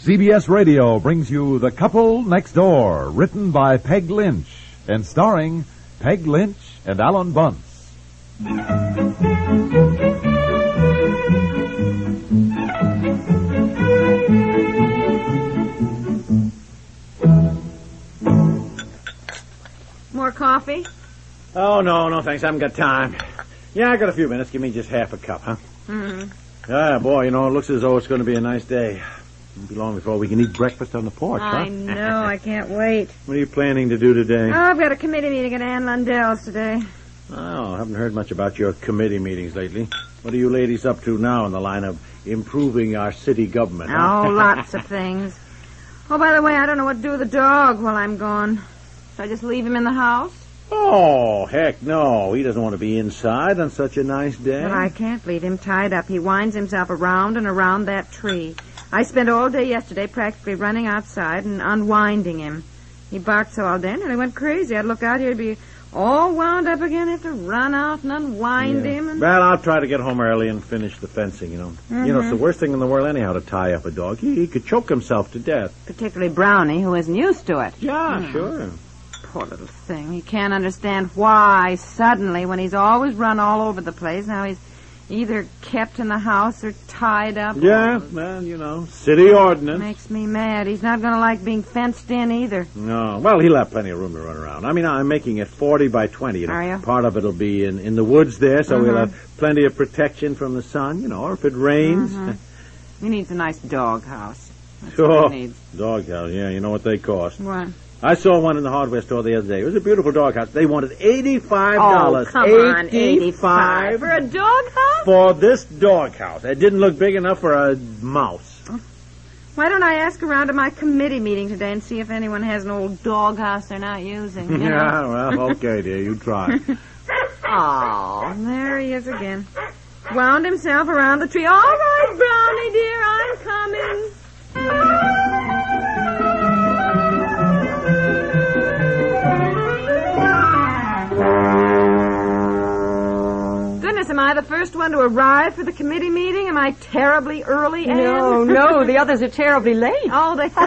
CBS Radio brings you The Couple Next Door, written by Peg Lynch and starring Peg Lynch and Alan Bunce. More coffee? Oh, no, thanks. I haven't got time. Yeah, I got a few minutes. Give me just half a cup, huh? Mm-hmm. Ah, boy, it looks as though it's going to be a nice day. Won't be long before we can eat breakfast on the porch, huh? I know. I can't wait. What are you planning to do today? Oh, I've got a committee meeting at Ann Lundell's today. Oh, I haven't heard much about your committee meetings lately. What are you ladies up to now in the line of improving our city government? Huh? Oh, lots of things. Oh, by the way, I don't know what to do with the dog while I'm gone. Should I just leave him in the house? Oh, heck no. He doesn't want to be inside on such a nice day. But I can't leave him tied up. He winds himself around and around that tree. I spent all day yesterday practically running outside and unwinding him. He barked so all day and he went crazy. I'd look out here, he'd be all wound up again. Have to run out and unwind him. And... Well, I'll try to get home early and finish the fencing, Mm-hmm. It's the worst thing in the world anyhow to tie up a dog. He could choke himself to death. Particularly Brownie, who isn't used to it. Yeah, sure. Poor little thing. He can't understand why suddenly, when he's always run all over the place, now he's either kept in the house or tied up. Yeah, well, city ordinance. Makes me mad. He's not going to like being fenced in either. No. Well, he'll have plenty of room to run around. I mean, I'm making it 40 by 20. Are you? Part of it'll be in the woods there, so we'll have plenty of protection from the sun, or if it rains. He needs a nice dog house. That's sure. what he needs. Dog house, yeah. You know what they cost. What? I saw one in the hardware store the other day. It was a beautiful doghouse. They wanted $85. Oh, come on, $85 for a doghouse? For this doghouse. It didn't look big enough for a mouse. Why don't I ask around at my committee meeting today and see if anyone has an old doghouse they're not using? You know? Yeah, well, okay, dear. You try. Oh, there he is again. Wound himself around the tree. All right, Brownie, dear, I'm coming. Am I the first one to arrive for the committee meeting? Am I terribly early, Anne? No, the others are terribly late. Oh, they...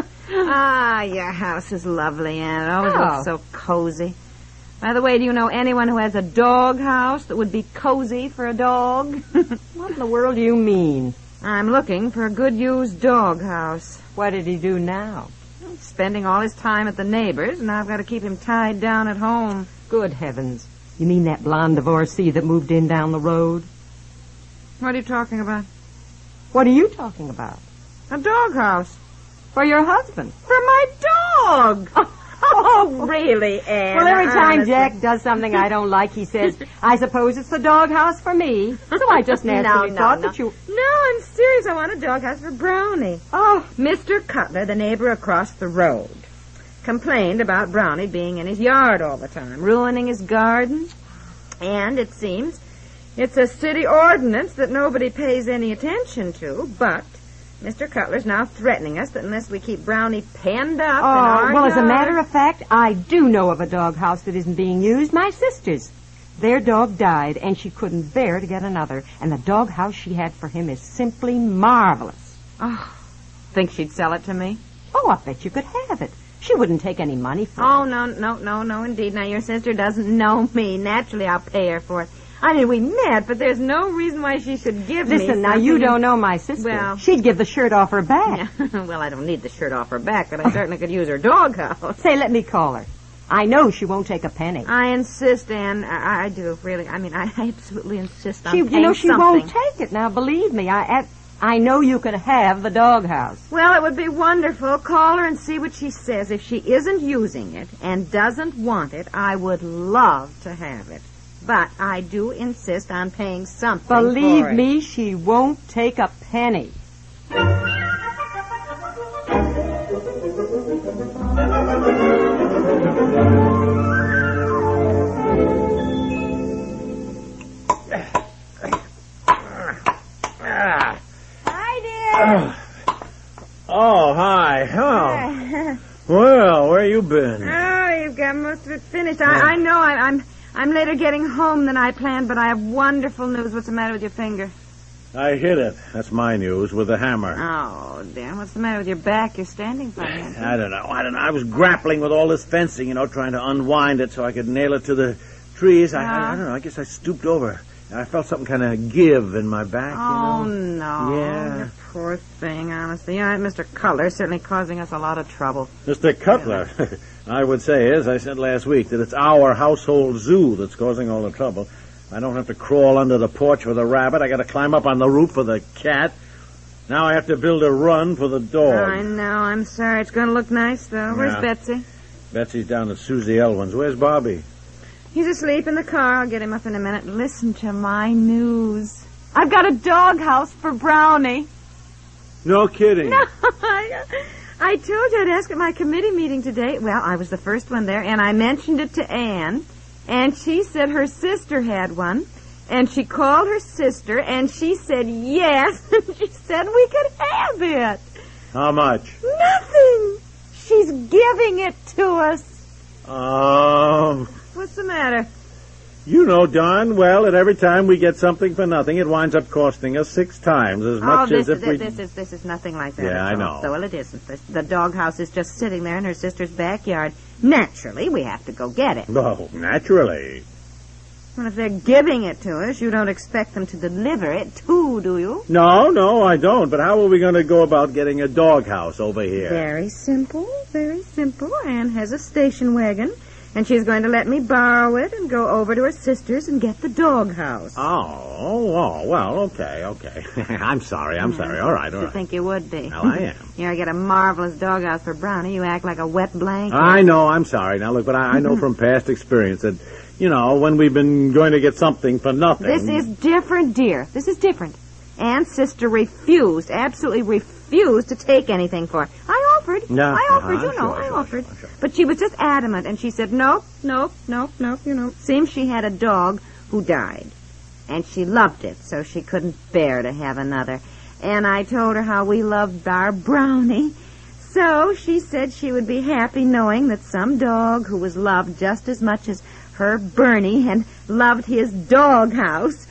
your house is lovely, Anne. It always looks so cozy. By the way, do you know anyone who has a dog house that would be cozy for a dog? What in the world do you mean? I'm looking for a good used dog house. What did he do now? He's spending all his time at the neighbors, and now I've got to keep him tied down at home. Good heavens. You mean that blonde divorcee that moved in down the road? What are you talking about? What are you talking about? A doghouse. For your husband. For my dog! Oh, really, Anne? Well, every time Jack does something I don't like, he says, I suppose it's the doghouse for me. So I just naturally thought that you... No, I'm serious. I want a doghouse for Brownie. Oh, Mr. Cutler, the neighbor across the road, complained about Brownie being in his yard all the time, ruining his garden. And it seems it's a city ordinance that nobody pays any attention to, but Mr. Cutler's now threatening us that unless we keep Brownie penned up in our well, yard... as a matter of fact, I do know of a doghouse that isn't being used. My sister's. Their dog died, and she couldn't bear to get another, and the doghouse she had for him is simply marvelous. Oh, think she'd sell it to me? Oh, I bet you could have it. She wouldn't take any money for it. Oh, no, indeed. Now, your sister doesn't know me. Naturally, I'll pay her for it. I mean, we met, but there's no reason why she should give me Listen, now, you don't know my sister. Well... She'd give the shirt off her back. Well, I don't need the shirt off her back, but I certainly could use her doghouse. Say, let me call her. I know she won't take a penny. I insist, Anne. I do, really. I mean, I absolutely insist on paying she something. won't take it. Now, believe me, I know you could have the doghouse. Well, it would be wonderful. Call her and see what she says. If she isn't using it and doesn't want it, I would love to have it. But I do insist on paying something Believe for it. me, she won't take a penny. Oh, hi. Oh. Well, where you been? Oh, you've got most of it finished. I know I'm later getting home than I planned, but I have wonderful news. What's the matter with your finger? I hit it. That's my news, with a hammer. Oh, dear. What's the matter with your back? You're standing funny. I don't know. I was grappling with all this fencing, trying to unwind it so I could nail it to the trees. I don't know. I guess I stooped over. I felt something kind of give in my back, Oh, no. Yeah. You poor thing, honestly. All right, Mr. Cutler, certainly causing us a lot of trouble. Mr. Cutler, I would say, as I said last week, that it's our household zoo that's causing all the trouble. I don't have to crawl under the porch for the rabbit. I got to climb up on the roof for the cat. Now I have to build a run for the dog. I know. I'm sorry. It's going to look nice, though. Where's Yeah. Betsy? Betsy's down at Susie Elwin's. Where's Bobby? He's asleep in the car. I'll get him up in a minute. Listen to my news. I've got a doghouse for Brownie. No kidding. No, I told you I'd ask at my committee meeting today. Well, I was the first one there, and I mentioned it to Anne, and she said her sister had one, and she called her sister, and she said yes, and she said we could have it. How much? Nothing. She's giving it to us. Oh. What's the matter? You know darn well that every time we get something for nothing, it winds up costing us 6 times as much as if we... This is nothing like that. Yeah, I know. So, well, it isn't. The doghouse is just sitting there in her sister's backyard. Naturally, we have to go get it. Oh, naturally. Well, if they're giving it to us, you don't expect them to deliver it, too, do you? No, I don't. But how are we going to go about getting a doghouse over here? Very simple, very simple. Anne has a station wagon, and she's going to let me borrow it and go over to her sister's and get the doghouse. Oh, well, okay. I'm sorry. All right. I think you would be. Well, I am. I get a marvelous doghouse for Brownie. You act like a wet blanket. I know, I'm sorry. Now, look, but I know from past experience that, when we've been going to get something for nothing... This is different, dear. This is different. Anne's sister absolutely refused to take anything for it. I offered. Yeah, I offered, I offered. Sure. But she was just adamant, and she said, nope. Seems she had a dog who died, and she loved it, so she couldn't bear to have another. And I told her how we loved our Brownie. So she said she would be happy knowing that some dog who was loved just as much as her Bernie had loved his doghouse.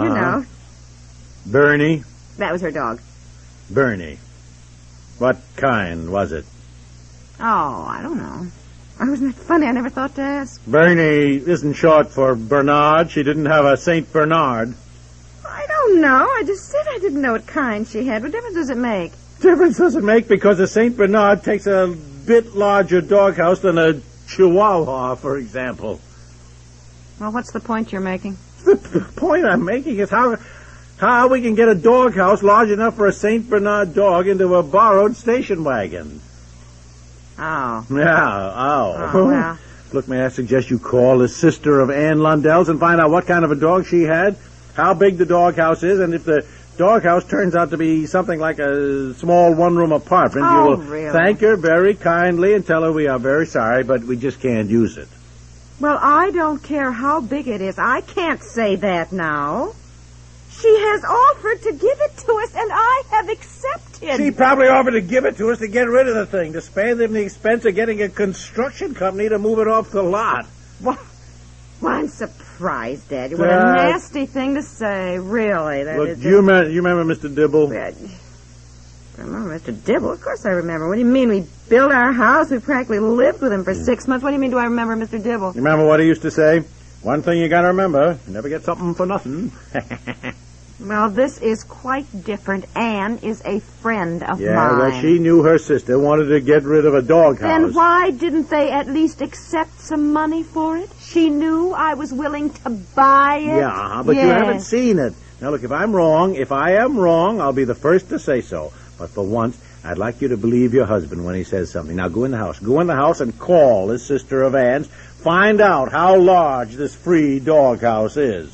Bernie? That was her dog. Bernie. What kind was it? Oh, I don't know. Wasn't that funny? I never thought to ask. Bernie isn't short for Bernard. She didn't have a St. Bernard. I don't know. I just said I didn't know what kind she had. What difference does it make? Difference does it make because a St. Bernard takes a bit larger doghouse than a Chihuahua, for example. Well, what's the point you're making? The point I'm making is how we can get a doghouse large enough for a St. Bernard dog into a borrowed station wagon. Oh. Yeah, Oh, well. Look, may I suggest you call the sister of Ann Lundell's and find out what kind of a dog she had, how big the doghouse is, and if the doghouse turns out to be something like a small one-room apartment, you will really? thank her very kindly and tell her we are very sorry, but we just can't use it. Well, I don't care how big it is. I can't say that now. She has offered to give it to us, and I have accepted. She probably offered to give it to us to get rid of the thing, to spare them the expense of getting a construction company to move it off the lot. Well, I'm surprised, Daddy. What a nasty thing to say, really. Look, you remember Mr. Dibble? I remember Mr. Dibble. Of course I remember. What do you mean? We built our house. We practically lived with him for 6 months. What do you mean, do I remember Mr. Dibble? You remember what he used to say? One thing you gotta remember, you never get something for nothing. Well, this is quite different. Anne is a friend of mine. Yeah, well, she knew her sister wanted to get rid of a doghouse. Then why didn't they at least accept some money for it? She knew I was willing to buy it. Yeah, but you haven't seen it. Now, look, if I am wrong, I'll be the first to say so. But for once, I'd like you to believe your husband when he says something. Now, go in the house. Go in the house and call this sister of Anne's. Find out how large this free doghouse is.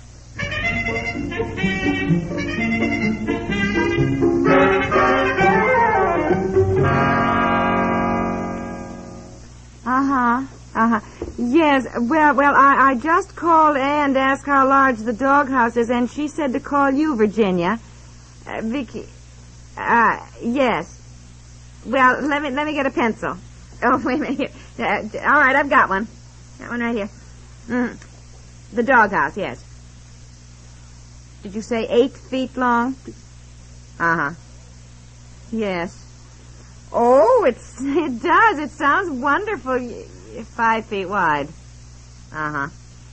Yes, well, I just called Anne to ask how large the doghouse is, and she said to call you, Virginia. Vicky, yes. Well, let me get a pencil. Oh, wait a minute. Here. All right, I've got one. That one right here. The doghouse, yes. Did you say 8 feet long? Uh-huh. Yes. Oh, it does. It sounds wonderful. 5 feet wide. Uh-huh.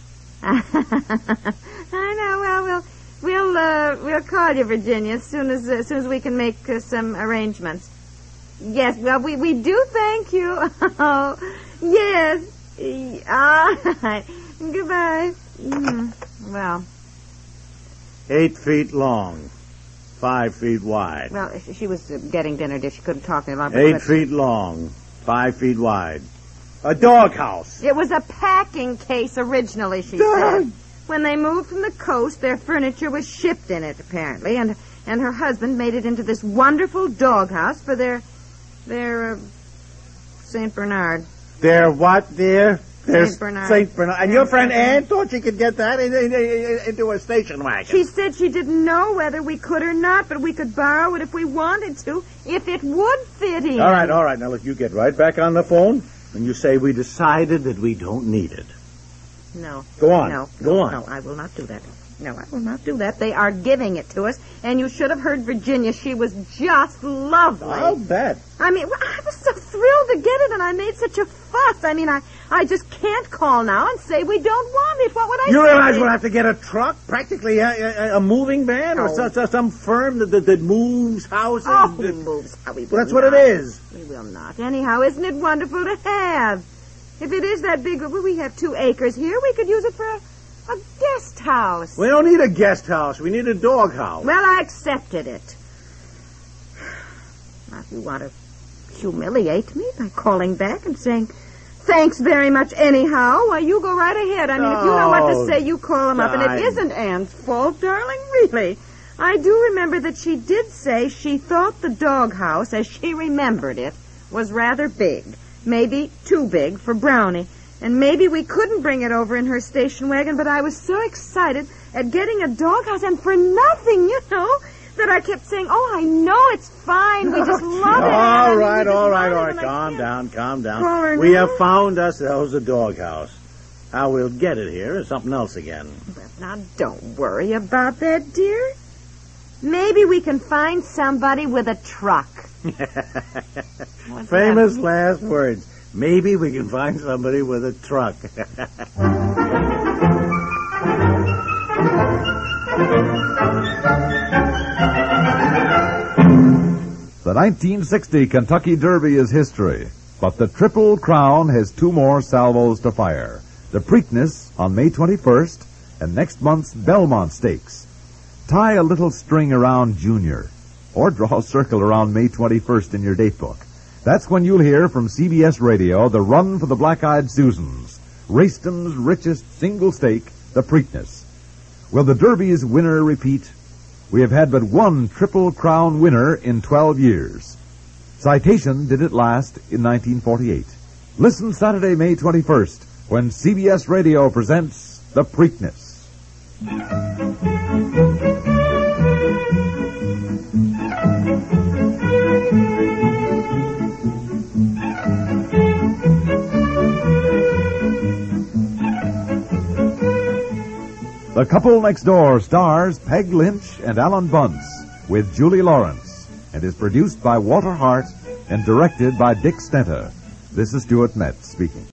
I know. Well, we'll call you, Virginia, as soon as we can make some arrangements. Yes, well, we do thank you. Oh, yes. All right. Goodbye. Well. 8 feet long, 5 feet wide. Well, she was getting dinner, dear. She couldn't talk to him. 8 feet long, 5 feet wide. A doghouse. It was a packing case originally, she said. When they moved from the coast, their furniture was shipped in it, apparently, and her husband made it into this wonderful doghouse for their St. Bernard. Their what, dear? St. Bernard. St. Bernard. And your friend Ann thought she could get that into a station wagon. She said she didn't know whether we could or not, but we could borrow it if we wanted to, if it would fit in. All right. Now, look, you get right back on the phone, and you say we decided that we don't need it. No. Go on. Go on. No, I will not do that. No, I will not do that. They are giving it to us, and you should have heard Virginia. She was just lovely. I'll bet. I mean, I was so thrilled to get it, and I made such a fuss. I mean, I just can't call now and say we don't want it. What would I say? You realize we'll have to get a truck, practically a moving van, or some firm that moves houses? Oh, who moves? Well, that's what it is. We will not. Anyhow, isn't it wonderful to have? If it is that big, we have 2 acres here. We could use it for a guest house. We don't need a guest house. We need a dog house. Well, I accepted it. Now, if you want to humiliate me by calling back and saying, thanks very much anyhow, why, you go right ahead. I mean, if you know what to say, you call him up. And it isn't Ann's fault, darling, really. I do remember that she did say she thought the doghouse, as she remembered it, was rather big. Maybe too big for Brownie. And maybe we couldn't bring it over in her station wagon, but I was so excited at getting a doghouse, and for nothing, you know, that I kept saying, oh, I know it's fine. We just love it. All right. Calm down. We have found ourselves a doghouse. How we'll get it here is something else again. Well, now, don't worry about that, dear. Maybe we can find somebody with a truck. Famous last words. Maybe we can find somebody with a truck. The 1960 Kentucky Derby is history, but the Triple Crown has 2 more salvos to fire. The Preakness on May 21st and next month's Belmont Stakes. Tie a little string around Junior, or draw a circle around May 21st in your date book. That's when you'll hear from CBS Radio the run for the Black-Eyed Susans, Racedom's richest single stake, the Preakness. Will the Derby's winner repeat? We have had but 1 Triple Crown winner in 12 years. Citation did it last in 1948. Listen Saturday, May 21st, when CBS Radio presents the Preakness. The Couple Next Door stars Peg Lynch and Alan Bunce with Julie Lawrence and is produced by Walter Hart and directed by Dick Stenta. This is Stuart Metz speaking.